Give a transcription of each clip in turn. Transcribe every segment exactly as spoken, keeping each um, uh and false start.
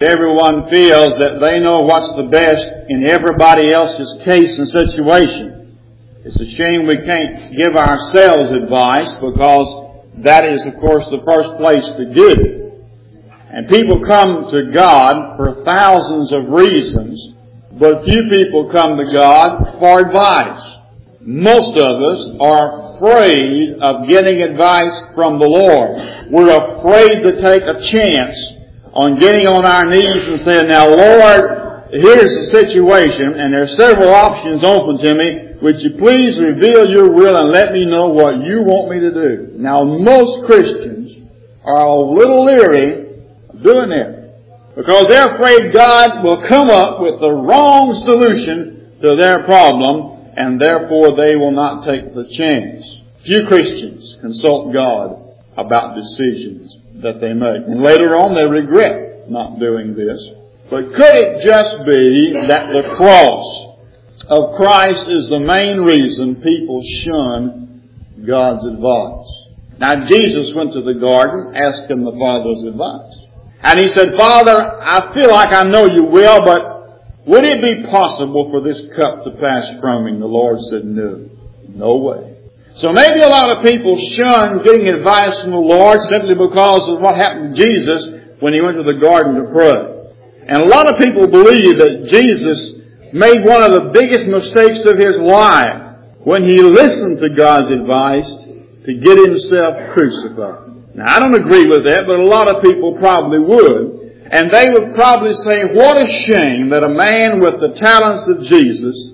everyone feels that they know what's the best in everybody else's case and situation. It's a shame we can't give ourselves advice, because that is, of course, the first place to get it. And people come to God for thousands of reasons, but few people come to God for advice. Most of us are afraid of getting advice from the Lord. We're afraid to take a chance on getting on our knees and saying, now Lord, here's the situation, and there are several options open to me. Would you please reveal your will and let me know what you want me to do? Now, most Christians are a little leery of doing that, because they're afraid God will come up with the wrong solution to their problem, and therefore they will not take the chance. Few Christians consult God about decisions that they make, and later on they regret not doing this. But could it just be that the cross of Christ is the main reason people shun God's advice? Now, Jesus went to the garden asking the Father's advice. And He said, Father, I feel like I know you will, but would it be possible for this cup to pass from me? And the Lord said, no, no way. So maybe a lot of people shun getting advice from the Lord simply because of what happened to Jesus when He went to the garden to pray. And a lot of people believe that Jesus made one of the biggest mistakes of His life when He listened to God's advice to get Himself crucified. Now, I don't agree with that, but a lot of people probably would. And they would probably say, what a shame that a man with the talents of Jesus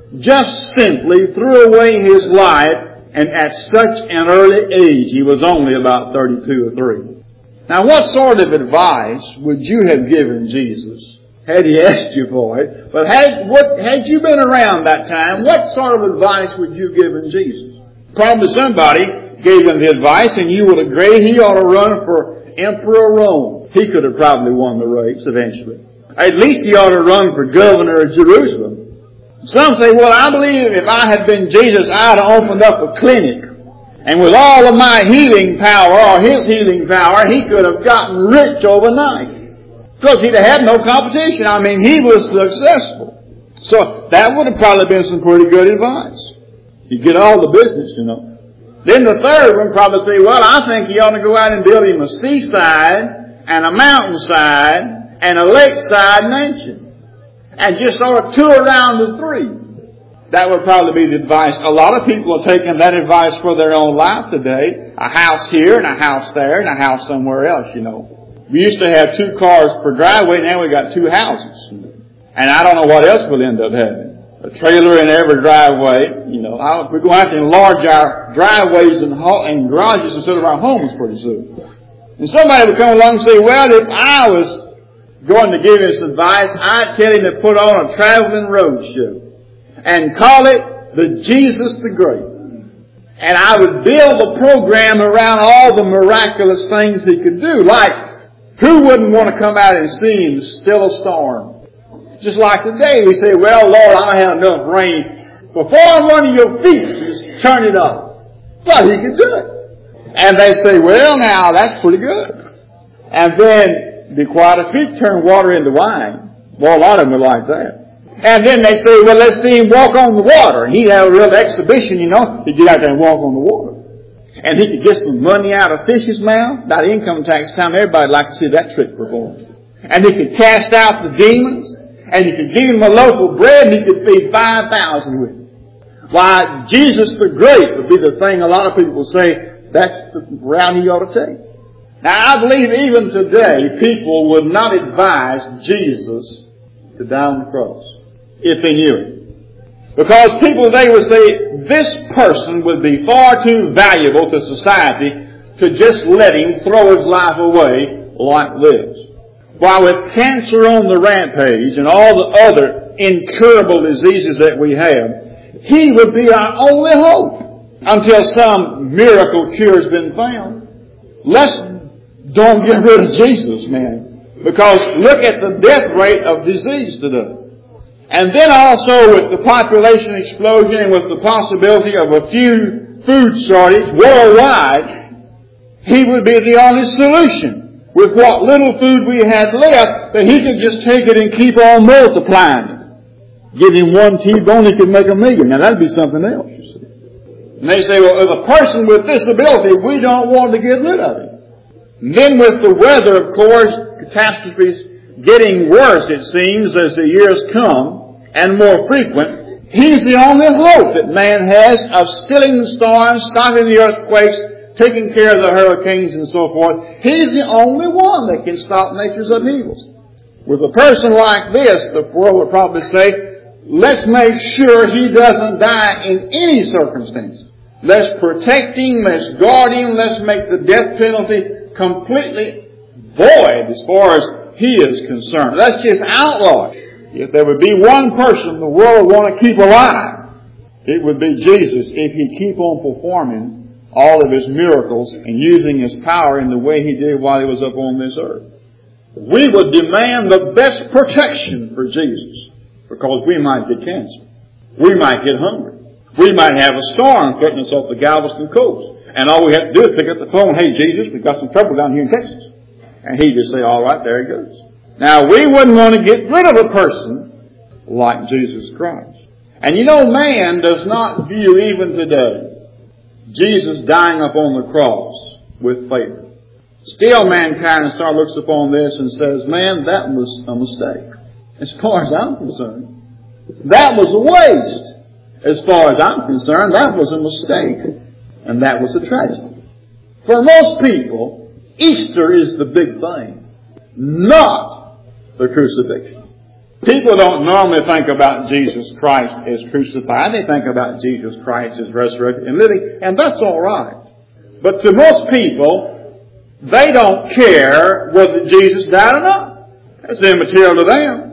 just simply threw away his life, and at such an early age. He was only about thirty-two or three. Now, what sort of advice would you have given Jesus had He asked you for it? But had, what, had you been around that time, what sort of advice would you have given Jesus? Probably somebody gave him the advice, and you would agree he ought to run for Emperor of Rome. He could have probably won the race eventually. At least he ought to run for governor of Jerusalem. Some say, well, I believe if I had been Jesus, I'd have opened up a clinic. And with all of my healing power, or His healing power, He could have gotten rich overnight. Because He'd have had no competition. I mean, He was successful. So that would have probably been some pretty good advice. You get all the business, you know. Then the third one probably say, well, I think he ought to go out and build him a seaside and a mountainside and a lakeside mansion. And just sort of tour around the three. That would probably be the advice. A lot of people are taking that advice for their own life today. A house here and a house there and a house somewhere else, you know. We used to have two cars per driveway, now we got two houses. And I don't know what else we'll end up having. A trailer in every driveway, you know. We're going to have to enlarge our driveways and, and garages instead of our homes pretty soon. And somebody would come along and say, well, if I was going to give this advice, I'd tell him to put on a traveling road show and call it the Jesus the Great. And I would build a program around all the miraculous things He could do. Like, who wouldn't want to come out and see Him still a storm? Just like today, we say, well, Lord, I don't have enough rain. Before one of your feet, just turn it off. Well, He could do it. And they say, well, now, that's pretty good. And then the quiet feet turn water into wine. Well, a lot of them are like that. And then they say, well, let's see Him walk on the water. And he'd have a real exhibition, you know. He'd get out there and walk on the water. And he could get some money out of fish's mouth. About income tax time, everybody'd like to see that trick performed. And he could cast out the demons. And he could give him a loaf of bread, and he could feed five thousand with it. Why, Jesus the Great would be the thing a lot of people say, that's the route He ought to take. Now, I believe even today, people would not advise Jesus to die on the cross, if they knew it. Because people today would say, this person would be far too valuable to society to just let him throw his life away like this. While with cancer on the rampage and all the other incurable diseases that we have, He would be our only hope until some miracle cure has been found. Let's don't get rid of Jesus, man. Because look at the death rate of disease today. And then also with the population explosion and with the possibility of a few food shortage worldwide, He would be the only solution with what little food we had left, that he could just take it and keep on multiplying it. Give him one T-bone, he could make a million. Now that'd be something else, you see. And they say, well, as a person with this ability, we don't want to get rid of him. And then with the weather, of course, catastrophes getting worse, it seems, as the years come, and more frequent, he's the only hope that man has of stilling the storms, stopping the earthquakes, taking care of the hurricanes and so forth. He's the only one that can stop nature's upheavals. With a person like this, the world would probably say, let's make sure he doesn't die in any circumstance. Let's protect him, let's guard him, let's make the death penalty completely void as far as he is concerned. Let's just outlaw it. If there would be one person the world would want to keep alive, it would be Jesus if he'd keep on performing all of his miracles and using his power in the way he did while he was up on this earth. We would demand the best protection for Jesus because we might get cancer. We might get hungry. We might have a storm putting us off the Galveston coast. And all we have to do is pick up the phone, hey, Jesus, we've got some trouble down here in Texas. And he'd just say, all right, there he goes. Now, we wouldn't want to get rid of a person like Jesus Christ. And you know, man does not view even today Jesus dying upon the cross with favor. Still, mankind sort of looks upon this and says, man, that was a mistake. As far as I'm concerned, that was a waste. As far as I'm concerned, that was a mistake. And that was a tragedy. For most people, Easter is the big thing, not the crucifixion. People don't normally think about Jesus Christ as crucified. They think about Jesus Christ as resurrected and living, and that's all right. But to most people, they don't care whether Jesus died or not. That's immaterial to them.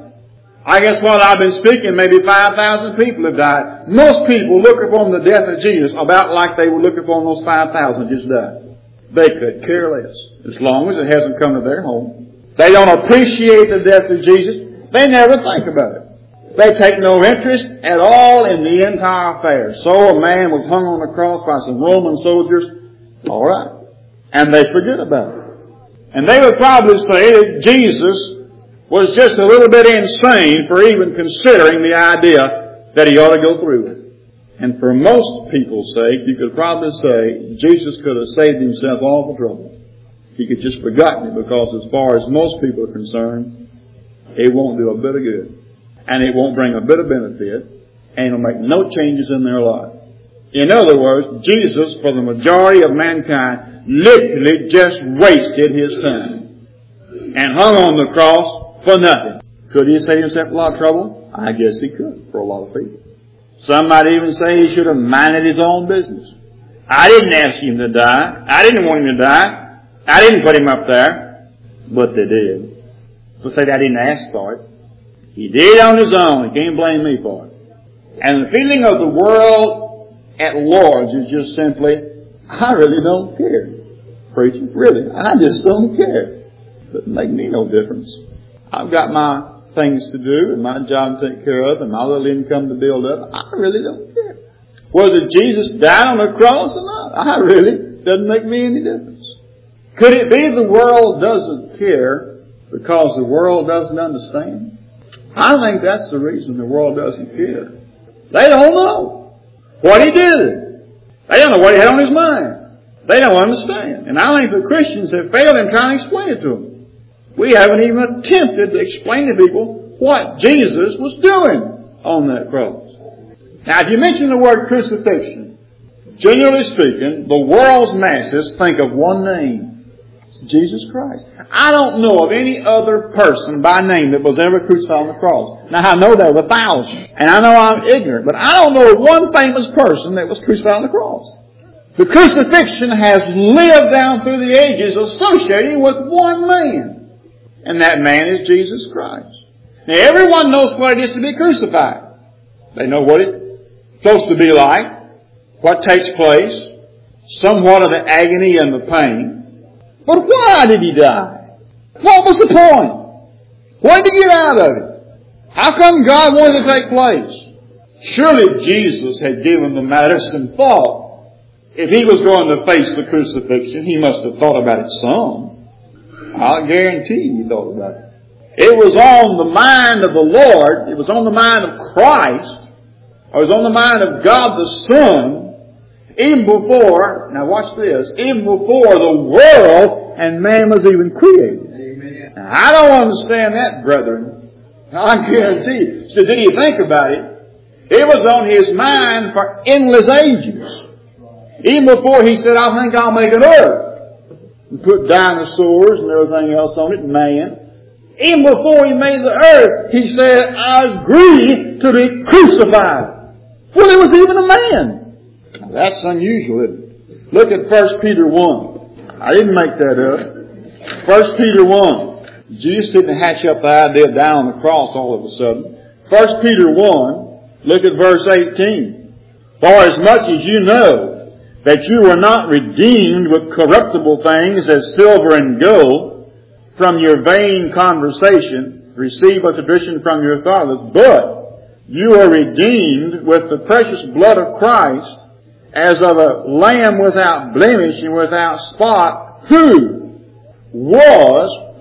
I guess while I've been speaking, maybe five thousand people have died. Most people look upon the death of Jesus about like they would look upon those five thousand just died. They could care less, as long as it hasn't come to their home. They don't appreciate the death of Jesus. They never think about it. They take no interest at all in the entire affair. So a man was hung on the cross by some Roman soldiers. All right. And they forget about it. And they would probably say that Jesus was just a little bit insane for even considering the idea that he ought to go through it. And for most people's sake, you could probably say Jesus could have saved himself all the trouble. He could just forgotten it because as far as most people are concerned, it won't do a bit of good. And it won't bring a bit of benefit. And it'll make no changes in their life. In other words, Jesus, for the majority of mankind, literally just wasted his time. And hung on the cross for nothing. Could he have saved himself a lot of trouble? I guess he could, for a lot of people. Some might even say he should have minded his own business. I didn't ask him to die. I didn't want him to die. I didn't put him up there. But they did. To say that I didn't ask for it. He did on his own. He can't blame me for it. And the feeling of the world at large is just simply, I really don't care. Preacher, really, I just don't care. Doesn't make me no difference. I've got my things to do and my job to take care of and my little income to build up. I really don't care. Whether Jesus died on the cross or not, I really, doesn't make me any difference. Could it be the world doesn't care because the world doesn't understand? I think that's the reason the world doesn't care. They don't know what he did. They don't know what he had on his mind. They don't understand. And I think the Christians have failed in trying to explain it to them. We haven't even attempted to explain to people what Jesus was doing on that cross. Now, if you mention the word crucifixion, generally speaking, the world's masses think of one name. Jesus Christ. I don't know of any other person by name that was ever crucified on the cross. Now, I know there were thousands, and I know I'm ignorant, but I don't know of one famous person that was crucified on the cross. The crucifixion has lived down through the ages associating with one man, and that man is Jesus Christ. Now, everyone knows what it is to be crucified. They know what it's supposed to be like, what takes place, somewhat of the agony and the pain. But why did he die? What was the point? What did he get out of it? How come God wanted to take place? Surely Jesus had given the matter some thought. If he was going to face the crucifixion, he must have thought about it some. I'll guarantee you he thought about it. It was on the mind of the Lord. It was on the mind of Christ. It was on the mind of God the Son. Even before, now watch this, even before the world and man was even created. Amen. Now, I don't understand that, brethren. I guarantee you. So did he think about it? It was on his mind for endless ages. Even before he said, I think I'll make an earth. And put dinosaurs and everything else on it, and man. Even before he made the earth, he said, I agree to be crucified. Well, there was even a man. Now, that's unusual, isn't it? Look at First Peter one. I didn't make that up. First Peter one. Jesus didn't hatch up the idea down on the cross all of a sudden. First Peter one, look at verse eighteen. For as much as you know that you were not redeemed with corruptible things as silver and gold from your vain conversation, received by tradition from your fathers, but you are redeemed with the precious blood of Christ, as of a lamb without blemish and without spot, who was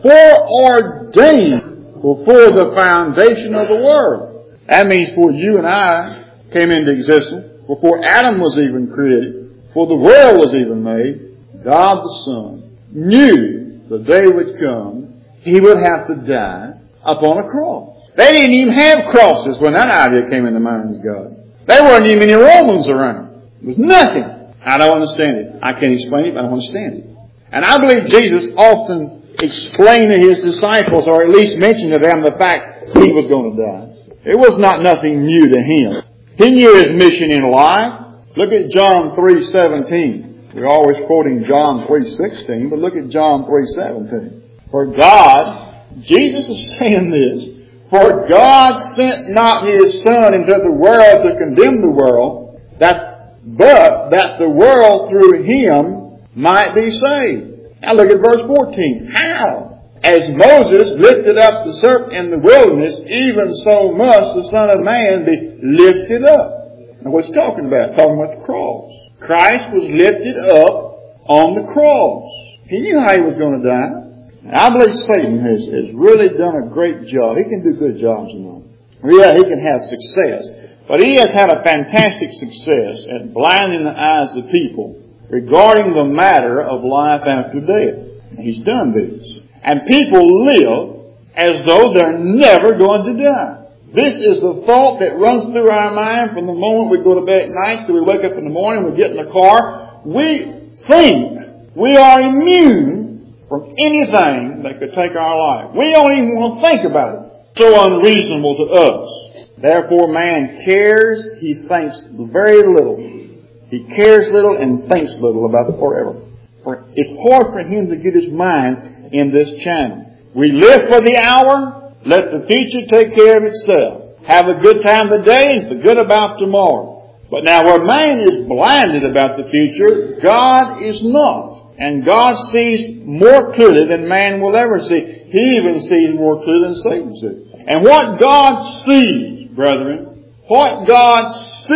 foreordained before the foundation of the world. That means before you and I came into existence, before Adam was even created, before the world was even made, God the Son knew the day would come He would have to die upon a cross. They didn't even have crosses when that idea came in the minds of God. There weren't even any Romans around. It was nothing. I don't understand it. I can't explain it, but I don't understand it. And I believe Jesus often explained to His disciples, or at least mentioned to them, the fact He was going to die. It was not nothing new to Him. He knew His mission in life. Look at John three seventeen. We're always quoting John three sixteen, but look at John three seventeen. For God, Jesus is saying this, for God sent not His Son into the world to condemn the world, that but that the world through Him might be saved. Now look at verse fourteen. How? As Moses lifted up the serpent in the wilderness, even so must the Son of Man be lifted up. Now what's he talking about? Talking about the cross. Christ was lifted up on the cross. He knew how He was going to die. And I believe Satan has, has really done a great job. He can do good jobs, you know. Yeah, he can have success. But he has had a fantastic success at blinding the eyes of people regarding the matter of life after death. He's done this. And people live as though they're never going to die. This is the thought that runs through our mind from the moment we go to bed at night till we wake up in the morning, we get in the car. We think we are immune from anything that could take our life. We don't even want to think about it. So unreasonable to us. Therefore, man cares, he thinks very little. He cares little and thinks little about the forever. For it's hard for him to get his mind in this channel. We live for the hour. Let the future take care of itself. Have a good time today and forget about tomorrow. But now where man is blinded about the future, God is not. And God sees more clearly than man will ever see. He even sees more clearly than Satan sees. And what God sees, brethren, what God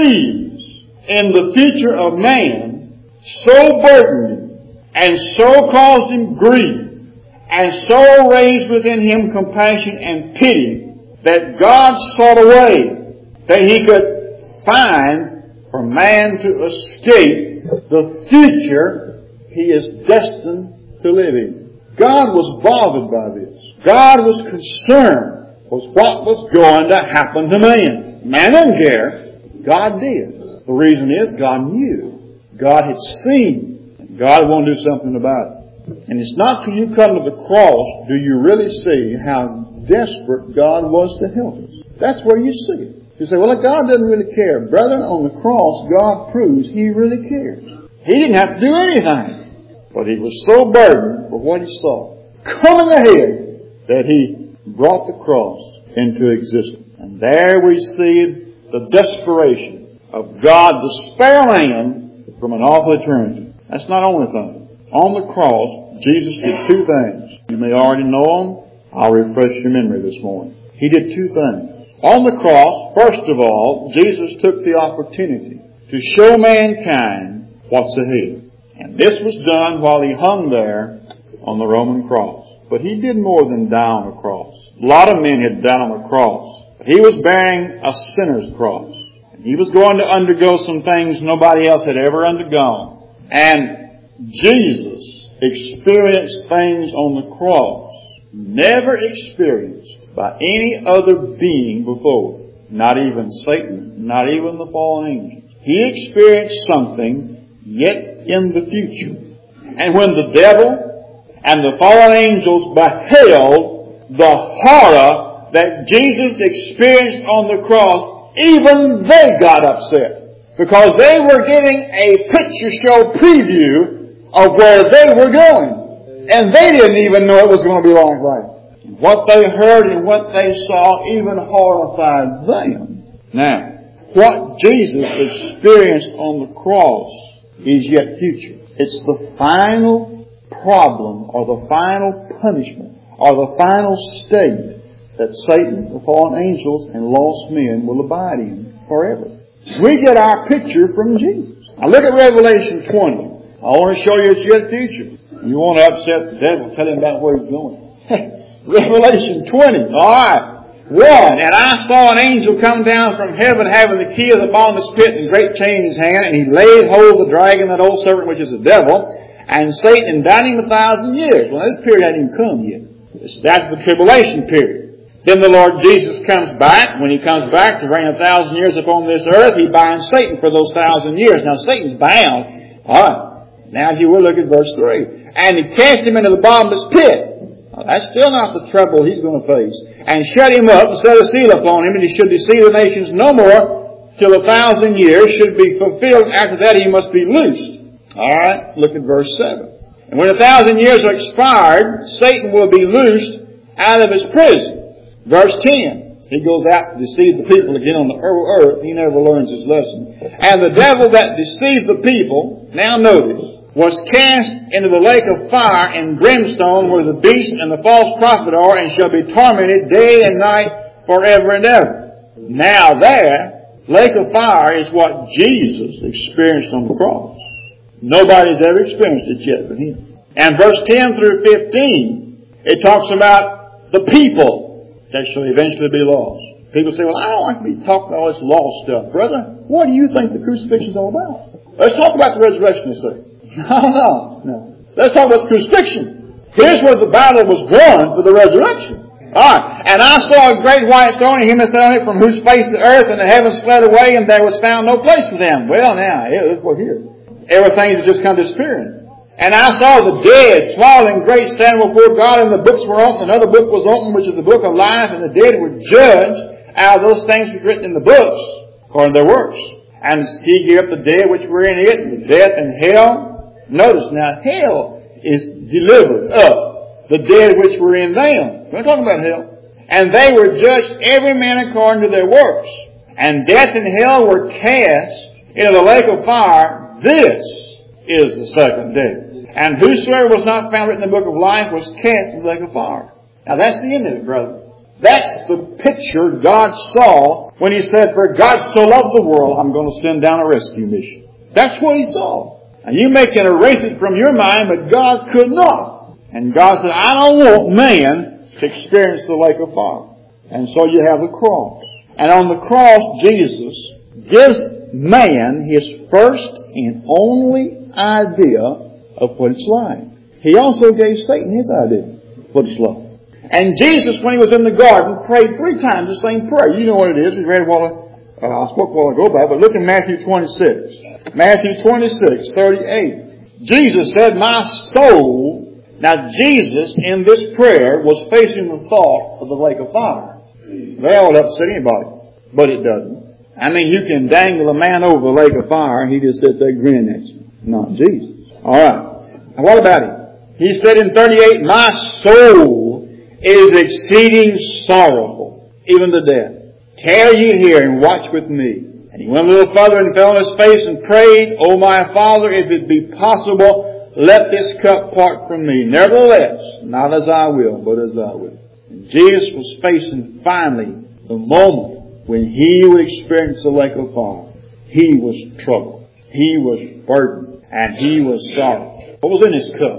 sees in the future of man so burdened him and so caused him grief and so raised within him compassion and pity that God sought a way that He could find for man to escape the future he is destined to live in. God was bothered by this. God was concerned was what was going to happen to man. Man didn't care. God did. The reason is God knew. God had seen. And God wanted to do something about it. And it's not till you come to the cross do you really see how desperate God was to help us. That's where you see it. You say, well, God doesn't really care. Brethren, on the cross, God proves He really cares. He didn't have to do anything. But He was so burdened for what He saw coming ahead that He brought the cross into existence. And there we see the desperation of God to spare man from an awful eternity. That's not the only thing. On the cross, Jesus did two things. You may already know them. I'll refresh your memory this morning. He did two things. On the cross, first of all, Jesus took the opportunity to show mankind what's ahead. And this was done while He hung there on the Roman cross. But he did more than die on a cross. A lot of men had died on a cross. But he was bearing a sinner's cross. And he was going to undergo some things nobody else had ever undergone. And Jesus experienced things on the cross never experienced by any other being before. Not even Satan, not even the fallen angels. He experienced something yet in the future. And when the devil and the fallen angels beheld the horror that Jesus experienced on the cross, even they got upset. Because they were getting a picture show preview of where they were going. And they didn't even know it was going to be like that. What they heard and what they saw even horrified them. Now, what Jesus experienced on the cross is yet future. It's the final problem or the final punishment or the final state that Satan, the fallen angels, and lost men will abide in forever. We get our picture from Jesus. Now look at Revelation twenty. I want to show you it's yet future. You want to upset the devil, tell him about where he's going. Revelation twenty. Alright. One. And I saw an angel come down from heaven having the key of the bottomless pit and great chain in his hand, and he laid hold of the dragon, that old serpent which is the devil, and Satan, and bound him a thousand years. Well, this period hadn't even come yet. This is after the tribulation period. Then the Lord Jesus comes back. When he comes back to reign a thousand years upon this earth, he binds Satan for those thousand years. Now Satan's bound. Alright. Now if you will look at verse three. And he cast him into the bottomless pit. Well, that's still not the trouble he's going to face. And shut him up and set a seal upon him, and he should deceive the nations no more till a thousand years should be fulfilled. After that he must be loosed. Alright, look at verse seven. And when a thousand years are expired, Satan will be loosed out of his prison. Verse ten. He goes out to deceive the people again on the earth. He never learns his lesson. And the devil that deceived the people, now notice, was cast into the lake of fire and brimstone where the beast and the false prophet are, and shall be tormented day and night forever and ever. Now there, lake of fire is what Jesus experienced on the cross. Nobody's ever experienced it yet but him. And verse ten through fifteen, it talks about the people that shall eventually be lost. People say, well, I don't like to be talking about all this lost stuff. Brother, what do you think the crucifixion is all about? Let's talk about the resurrection, they say. No, no, no. Let's talk about the crucifixion. Here's where the battle was won for the resurrection. Alright. And I saw a great white throne, and him that sat on it, from whose face the earth and the heavens fled away, and there was found no place for them. Well, now, we're here. Everything has just come to disappearing. And I saw the dead, small and great, standing before God, and the books were opened. Another book was opened, which is the book of life, and the dead were judged out of those things which were written in the books, according to their works. And he gave up the dead which were in it, and the death and hell. Notice now, hell is delivered up the dead which were in them. We're not talking about hell. And they were judged every man according to their works. And death and hell were cast into the lake of fire. This is the second death. And whosoever was not found written in the book of life was cast into the lake of fire. Now that's the end of it, brother. That's the picture God saw when He said, for God so loved the world, I'm going to send down a rescue mission. That's what He saw. And you may can erase it from your mind, but God could not. And God said, I don't want man to experience the lake of fire. And so you have the cross. And on the cross, Jesus gives man his first and only idea of what it's like. He also gave Satan his idea of what it's like. And Jesus, when He was in the garden, prayed three times the same prayer. You know what it is. We read a while, uh, I spoke a while ago about it, but look in Matthew twenty-six. Matthew twenty-six, thirty-eight. Jesus said, my soul. Now Jesus, in this prayer, was facing the thought of the lake of fire. That would upset anybody, but it doesn't. I mean, you can dangle a man over the lake of fire, and he just sits there grinning at you. Not Jesus. Alright. Now what about him? He said in thirty-eight, my soul is exceeding sorrowful, even to death. Tarry ye here and watch with me. And he went a little further and fell on his face and prayed, O my Father, if it be possible, let this cup part from me. Nevertheless, not as I will, but as I will. And Jesus was facing finally the moment when He would experience the lake of fire. He was troubled. He was burdened. And He was sorrowful. What was in His cup?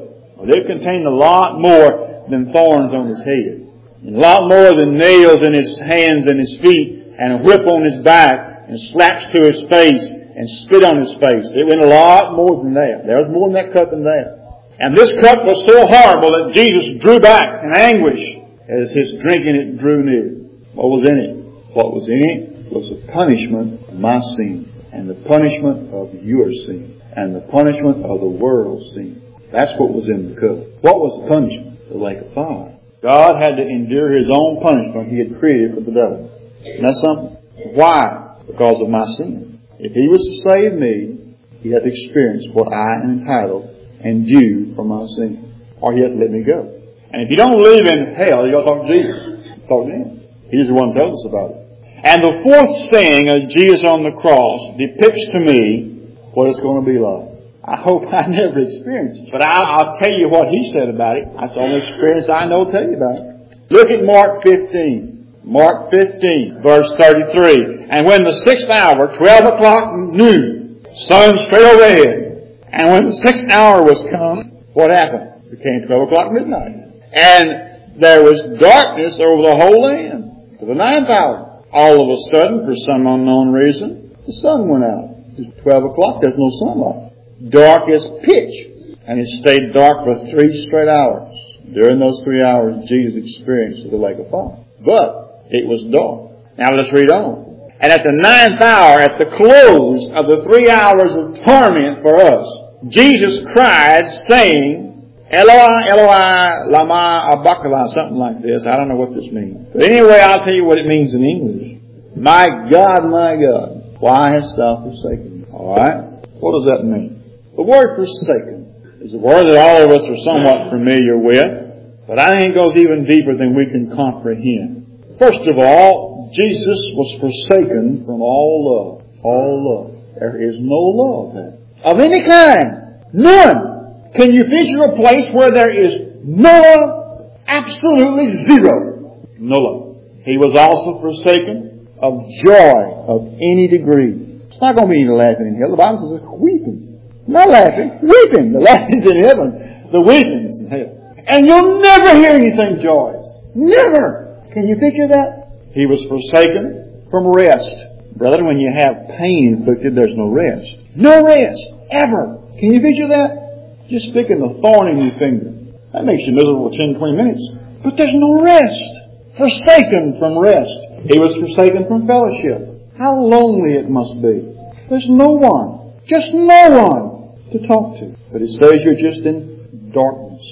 Well, it contained a lot more than thorns on his head. And a lot more than nails in his hands and his feet and a whip on his back and slaps to his face and spit on his face. It went a lot more than that. There was more in that cup than that. And this cup was so horrible that Jesus drew back in anguish as his drinking it drew near. What was in it? What was in it was the punishment of my sin and the punishment of your sin and the punishment of the world's sin. That's what was in the cup. What was the punishment? The lake of fire. God had to endure his own punishment he had created for the devil. And that's something. Why? Because of my sin. If he was to save me, he had to experience what I am entitled and due for my sin. Or he had to let me go. And if you don't believe in hell, you got to talk to Jesus. Talk to him. He's the one who tells us about it. And the fourth saying of Jesus on the cross depicts to me what it's going to be like. I hope I never experienced it. But I'll, I'll tell you what he said about it. That's the only experience I know to tell you about it. Look at Mark fifteen. Mark fifteen, verse thirty-three. And when the sixth hour, twelve o'clock noon, sun straight overhead. And when the sixth hour was come, what happened? It became twelve o'clock midnight. And there was darkness over the whole land to the ninth hour. All of a sudden, for some unknown reason, the sun went out. It's twelve o'clock, there's no sunlight. Dark as pitch. And it stayed dark for three straight hours. During those three hours, Jesus experienced the lake of fire. But it was dark. Now let's read on. And at the ninth hour, at the close of the three hours of torment for us, Jesus cried, saying, Eloi, Eloi, lama sabachthani, something like this. I don't know what this means. But anyway, I'll tell you what it means in English. My God, my God, why hast thou forsaken me? All right? What does that mean? The word forsaken is a word that all of us are somewhat familiar with, but I think it goes even deeper than we can comprehend. First of all, Jesus was forsaken from all love. All love. There is no love there. Of any kind. None. Can you picture a place where there is no love? Absolutely zero. No love. He was also forsaken of joy of any degree. It's not going to be any laughing in hell. The Bible says it's weeping. Not laughing, weeping. The laughing's in heaven. The weeping's in hell. And you'll never hear anything joyous. Never. Can you picture that? He was forsaken from rest. Brethren, when you have pain inflicted, there's no rest. No rest. Ever. Can you picture that? Just sticking the thorn in your finger. That makes you miserable for ten, twenty minutes. But there's no rest. Forsaken from rest. He was forsaken from fellowship. How lonely it must be. There's no one. Just no one to talk to. But it says you're just in darkness.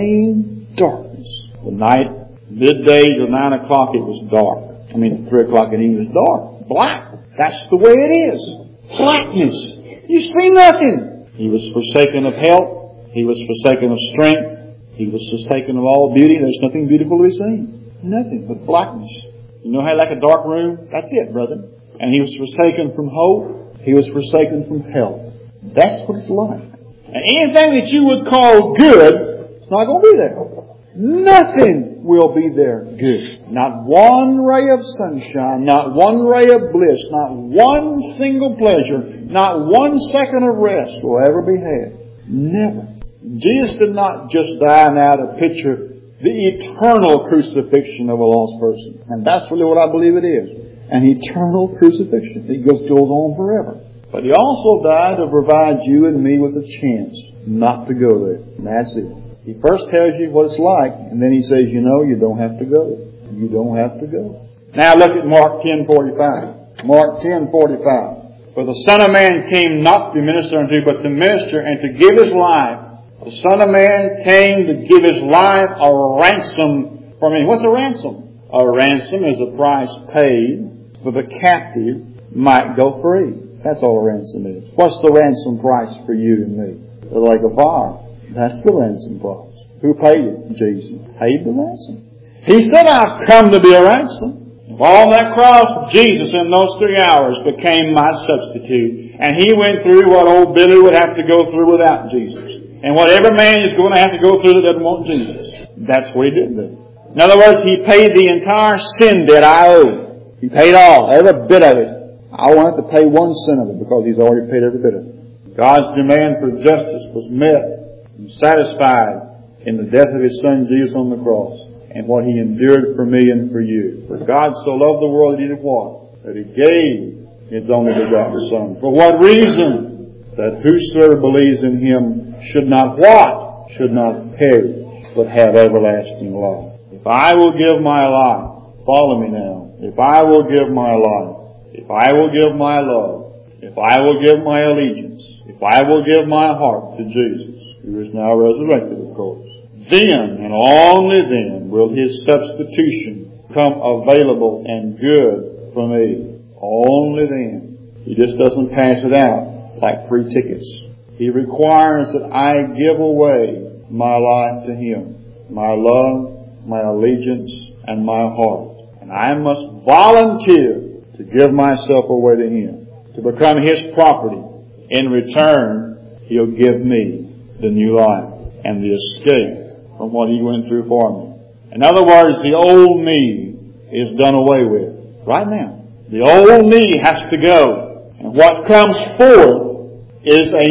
Plain darkness. The night, midday to nine o'clock, it was dark. I mean, three o'clock in English, dark. Black. That's the way it is. Blackness. You see nothing. He was forsaken of health. He was forsaken of strength. He was forsaken of all beauty. There's nothing beautiful to be seen. Nothing but blackness. You know how like a dark room? That's it, brother. And he was forsaken from hope. He was forsaken from health. That's what it's like. And anything that you would call good, it's not going to be there. Nothing will be there good. Not one ray of sunshine, not one ray of bliss, not one single pleasure, not one second of rest will ever be had. Never. Jesus did not just die now to picture the eternal crucifixion of a lost person. And that's really what I believe it is. An eternal crucifixion. It goes, goes on forever. But He also died to provide you and me with a chance not to go there. And that's it. He first tells you what it's like, and then He says, you know, you don't have to go. You don't have to go. Now look at Mark ten forty-five. Mark ten forty-five. For the Son of Man came not to be ministered unto, but to minister and to give His life. The Son of Man came to give His life a ransom for me. What's a ransom? A ransom is a price paid so the captive might go free. That's all a ransom is. What's the ransom price for you and me? The lake of fire. That's the ransom price. Who paid it? Jesus paid the ransom. He said, I've come to be a ransom. On that cross, Jesus in those three hours became my substitute. And He went through what old Billy would have to go through without Jesus. And what every man is going to have to go through that doesn't want Jesus. That's what He did do. In other words, He paid the entire sin debt I owed. He paid all, every bit of it. I won't have to pay one cent of it because He's already paid every bit of it. God's demand for justice was met and satisfied in the death of His Son Jesus on the cross and what He endured for me and for you. For God so loved the world that He did what? That He gave His only begotten Son. For what reason? That whosoever believes in Him should not what? Should not perish, but have everlasting life. If I will give my life, follow me now. If I will give my life, if I will give my love, if I will give my allegiance, if I will give my heart to Jesus, who is now resurrected, of course, then and only then will His substitution come available and good for me. Only then. He just doesn't pass it out like free tickets. He requires that I give away my life to Him, my love, my allegiance, and my heart. And I must volunteer to give myself away to Him, to become His property. In return, He'll give me the new life and the escape from what He went through for me. In other words, the old me is done away with right now. The old me has to go. And what comes forth is a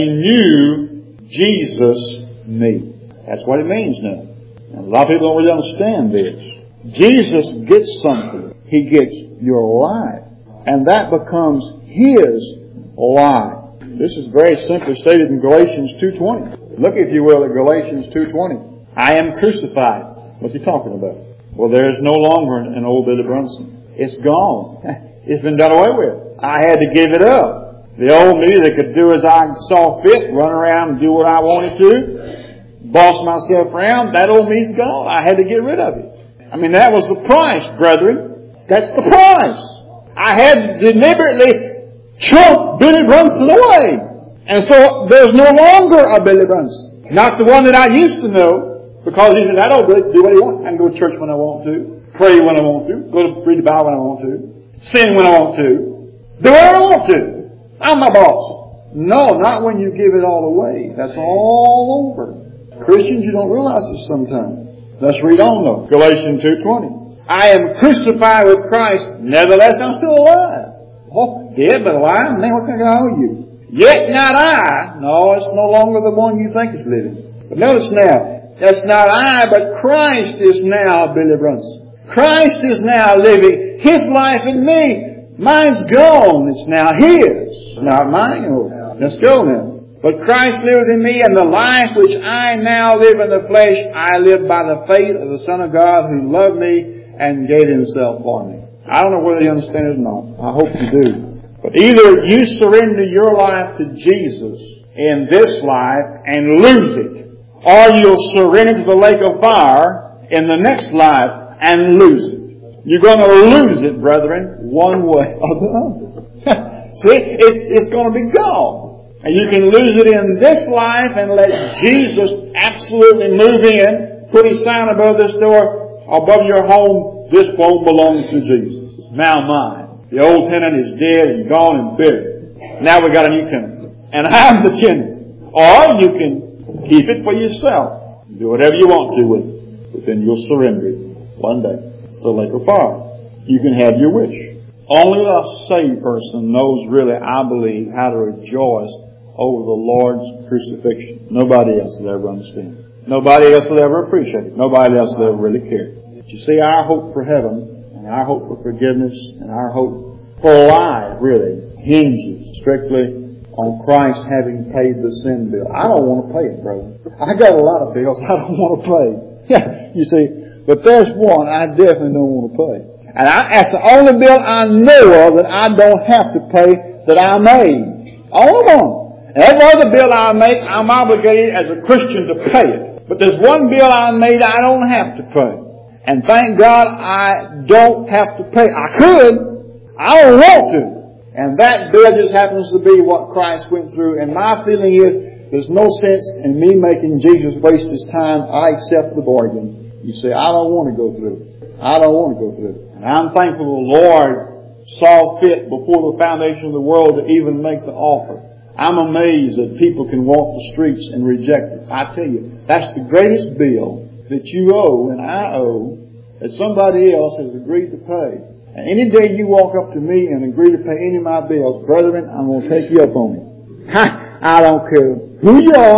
new Jesus me. That's what it means now. And a lot of people don't really understand this. Jesus gets something. He gets your life. And that becomes His life. This is very simply stated in Galatians two twenty. Look, if you will, at Galatians two twenty. I am crucified. What's he talking about? Well, there is no longer an old Billy Brunson. It's gone. It's been done away with. I had to give it up. The old me that could do as I saw fit, run around and do what I wanted to, boss myself around, that old me's gone. I had to get rid of it. I mean, that was the price, brethren. That's the price. I had to deliberately chunk Billy Brunson away. And so there's no longer a Billy Brunson. Not the one that I used to know, because he said, I don't do what he wants. I can go to church when I want to, pray when I want to, go to read the Bible when I want to, sin when I want to, do what I want to. I'm my boss. No, not when you give it all away. That's all over. Christians, you don't realize this sometimes. Let's read on though. Galatians two twenty. I am crucified with Christ. Nevertheless, I'm still alive. Oh, dead but alive? Man, what can I owe you? Yet not I. No, it's no longer the one you think is living. But notice now, that's not I, but Christ is now Billy Brunson. Christ is now living His life in me. Mine's gone. It's now His, not mine. Oh, let's go now. But Christ lives in me, and the life which I now live in the flesh, I live by the faith of the Son of God who loved me and gave Himself for me. I don't know whether you understand it or not. I hope you do. But either you surrender your life to Jesus in this life and lose it, or you'll surrender to the lake of fire in the next life and lose it. You're going to lose it, brethren, one way or the other. See, it's, it's going to be gone. And you can lose it in this life and let Jesus absolutely move in, put His sign above this door, above your home. This home belongs to Jesus. It's now mine. The old tenant is dead and gone and buried. Now we got a new tenant. And I'm the tenant. Or you can keep it for yourself. Do whatever you want to with it. But then you'll surrender it one day to the lake of fire. You can have your wish. Only a saved person knows really, I believe, how to rejoice over the Lord's crucifixion. Nobody else will ever understand it. Nobody else will ever appreciate it. Nobody else will ever really care. But you see, our hope for heaven, and our hope for forgiveness, and our hope for life, really, hinges strictly on Christ having paid the sin bill. I don't want to pay it, brother. I got a lot of bills I don't want to pay. Yeah, you see, but there's one I definitely don't want to pay. And I, that's the only bill I know of that I don't have to pay that I made. Only one. Every other bill I make, I'm obligated as a Christian to pay it. But there's one bill I made I don't have to pay. And thank God I don't have to pay. I could. I don't want to. And that bill just happens to be what Christ went through. And my feeling is there's no sense in me making Jesus waste His time. I accept the bargain. You say, I don't want to go through. I don't want to go through. And I'm thankful the Lord saw fit before the foundation of the world to even make the offer. I'm amazed that people can walk the streets and reject it. I tell you, that's the greatest bill that you owe and I owe that somebody else has agreed to pay. And any day you walk up to me and agree to pay any of my bills, brethren, I'm going to take you up on it. I don't care who you are.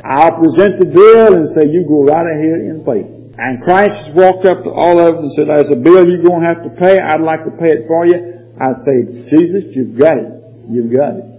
I'll present the bill and say, you go right ahead and pay. And Christ walked up to all of them and said, there's a bill you're going to have to pay. I'd like to pay it for you. I say, Jesus, you've got it. You've got it.